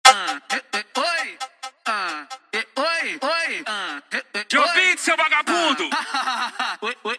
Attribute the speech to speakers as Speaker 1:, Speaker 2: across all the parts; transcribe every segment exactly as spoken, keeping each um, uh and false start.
Speaker 1: Oi, oi, oi,
Speaker 2: Joe Beat, seu vagabundo!
Speaker 1: oi, oi,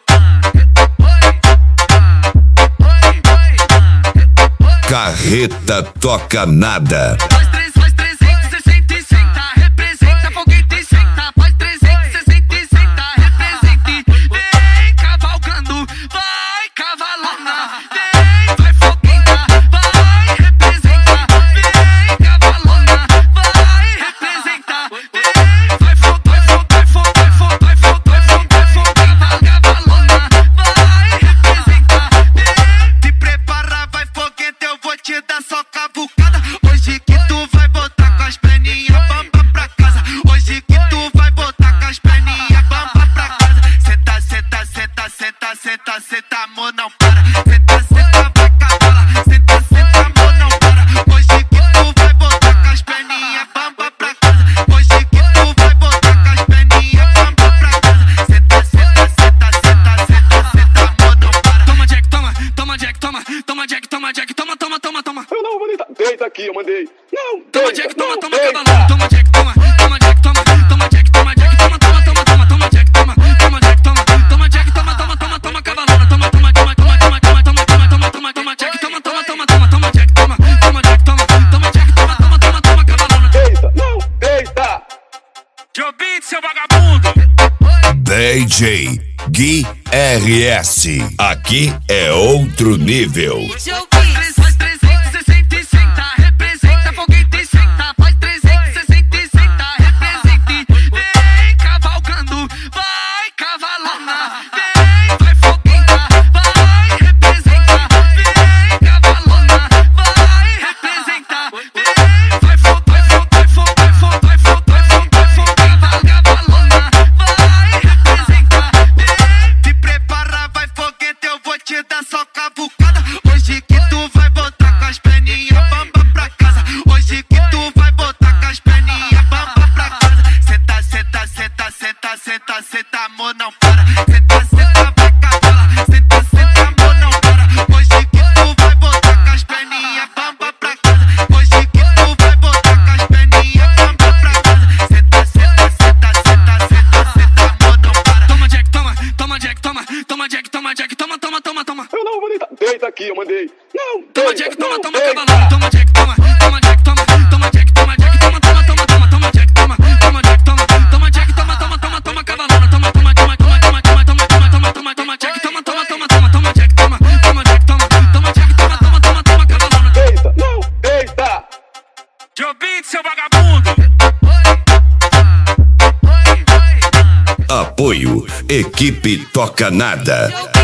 Speaker 3: Carreta toca nada.
Speaker 1: faz três, faz trezentos e sessenta e senta, representa foguete e senta, faz trezentos e sessenta e senta, represente, vem cavalgando, vai cavalona, vem, vai fogueta, vai representa, vem cavalona, vai representa, vem, vai fo, vai fo, vai fo, vai fo, vai fo, vai fo, vai fo, cavalona, vai representa, vem, te prepara, vai foguete, eu vou te dar só cavucada. Hoje que tu vai voltar com as perninhas bamba pra casa. Hoje que tu vai voltar com as perninhas bamba pra casa. Senta, senta, senta, senta, senta, senta, amor, não para. Senta, senta, vai cavalo. Senta, senta, amor, não para. Hoje que tu vai voltar com as perninhas bamba pra casa. Hoje que tu vai voltar com as perninhas bamba pra casa. Senta, senta, senta, senta, senta, senta, amor, não para. Toma Jack, toma, toma Jack, toma, toma Jack, toma Jack, toma, toma, toma, toma.
Speaker 4: Eu não vou deitar. Deita aqui, eu mandei. Não,
Speaker 1: Toma
Speaker 4: deita,
Speaker 1: Jack, toma,
Speaker 4: não,
Speaker 1: toma,
Speaker 4: deita.
Speaker 1: cavalão. Toma Jack, toma, toma Jack, toma, toma Jack, toma Jack, toma, toma, toma, toma, toma Jack, toma, toma Jack, toma, toma Jack, toma, toma, toma, toma cavalona, toma, toma, toma, toma, toma, toma, toma, toma, toma, toma, toma Jack, toma, toma, toma, toma, toma Jack, toma, toma Jack, toma, toma Jack, toma, toma, toma, toma cavalona.
Speaker 4: Deita, não, deita.
Speaker 2: Joe Beat, seu vagabundo!
Speaker 3: D J Gui R S. Aqui é outro nível.
Speaker 1: Faz trezentos e sessenta e senta, representa foguete e senta, faz trezentos e sessenta e senta, represente, vem cavalgando, vai cavalona, vem, vai fogueta, vai representa, vem cavalona, vai representa, vem, vai fo, vai fo, vai fo, vai fo, vai fo, vai fo, vai fo, cavalona, vai representa, vem, te prepara, vai foguete, eu vou te dar só cavucada. Hoje que tu vai voltar com as perninhas bamba pra casa. Hoje que tu vai voltar com as perninhas bamba pra casa. Senta, senta, senta, senta, senta, senta, amor, não para. Senta, senta, vai cavala. Senta, senta, amor, não para. Hoje que tu vai voltar com as perninhas bamba pra casa. Hoje que tu vai voltar com as perninhas bamba pra casa. Senta, senta, senta, senta, senta, senta, amor, não para. Toma Jack, toma, toma Jack, toma, toma Jack, toma Jack, toma, toma, toma, toma.
Speaker 4: Eu não vou deitar. Deita aqui, eu mandei. Não,
Speaker 1: Toma
Speaker 4: deita,
Speaker 1: Jack, toma,
Speaker 4: não,
Speaker 1: toma
Speaker 4: deita.
Speaker 1: cavalão. Toma Jack, toma, toma Jack, toma, toma Jack, toma Jack, toma, toma, toma, toma, toma Jack, toma, toma Jack, toma, toma Jack, toma, toma, toma, toma cavalona, toma, toma, toma, toma, toma, toma, toma, toma, toma, toma, toma Jack, toma, toma, toma, toma, toma Jack, toma, toma Jack, toma, toma Jack, toma, toma, toma, toma cavalona.
Speaker 4: Deita, não, deita.
Speaker 2: Joe Beat, seu vagabundo!
Speaker 3: Apoio Equipe Toca Nada.